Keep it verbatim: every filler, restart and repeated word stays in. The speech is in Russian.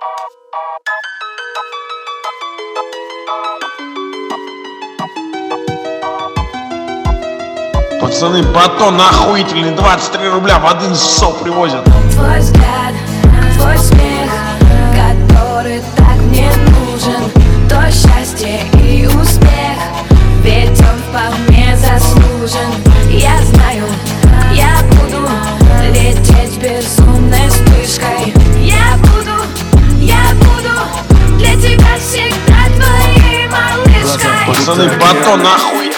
Пацаны, батон охуительный, двадцать три рубля в одиннадцать часов привозят. Твой взгляд, твой смех, который так мне нужен, то счастье и успех, ведь он вполне заслужен. Я знаю, я буду лететь безумной вспышкой. Я буду, я буду для тебя всегда твоей малышкой. Пацаны, батон охуительный.